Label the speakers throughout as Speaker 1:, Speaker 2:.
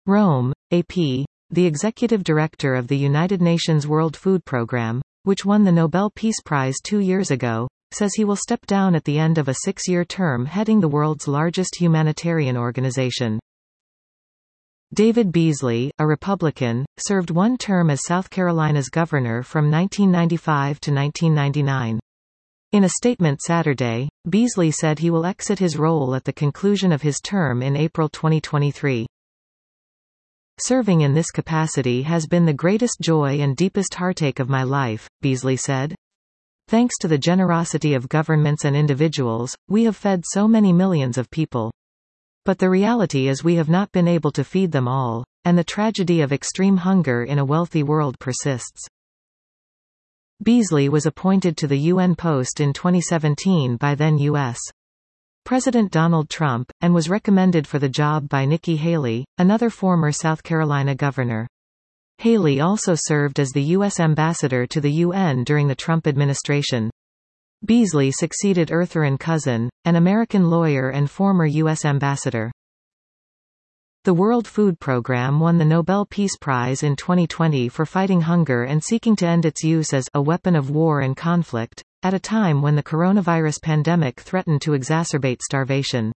Speaker 1: Rome, AP. The executive director of the United Nations World Food Programme, which won the Nobel Peace Prize 2 years ago, says he will step down at the end of a 6-year term heading the world's largest humanitarian organization. David Beasley, a Republican, served one term as South Carolina's governor from 1995 to 1999. In a statement Saturday, Beasley said he will exit his role at the conclusion of his term in April 2023. Serving in this capacity has been the greatest joy and deepest heartache of my life, Beasley said. Thanks to the generosity of governments and individuals, we have fed so many millions of people. But the reality is we have not been able to feed them all, and the tragedy of extreme hunger in a wealthy world persists. Beasley was appointed to the UN post in 2017 by then U.S. President Donald Trump, and was recommended for the job by Nikki Haley, another former South Carolina governor. Haley also served as the U.S. ambassador to the UN during the Trump administration. Beasley succeeded Ertharin Cousin, an American lawyer and former U.S. ambassador. The World Food Programme won the Nobel Peace Prize in 2020 for fighting hunger and seeking to end its use as a weapon of war and conflict, at a time when the coronavirus pandemic threatened to exacerbate starvation.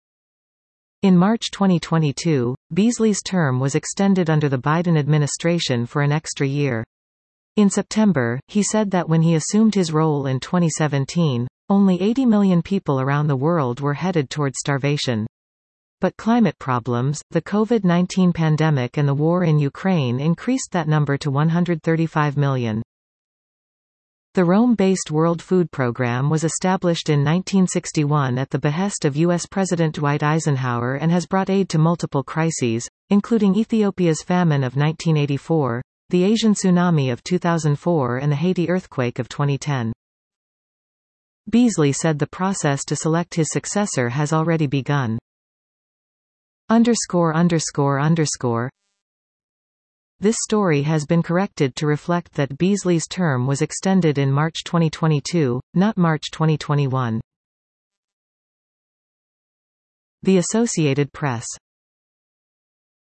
Speaker 1: In March 2022, Beasley's term was extended under the Biden administration for an extra year. In September, he said that when he assumed his role in 2017, only 80 million people around the world were headed toward starvation. But climate problems, the COVID-19 pandemic and the war in Ukraine increased that number to 135 million. The Rome-based World Food Programme was established in 1961 at the behest of U.S. President Dwight Eisenhower and has brought aid to multiple crises, including Ethiopia's famine of 1984, the Asian tsunami of 2004 and the Haiti earthquake of 2010. Beasley said the process to select his successor has already begun. This story has been corrected to reflect that Beasley's term was extended in March 2022, not March 2021. The Associated Press.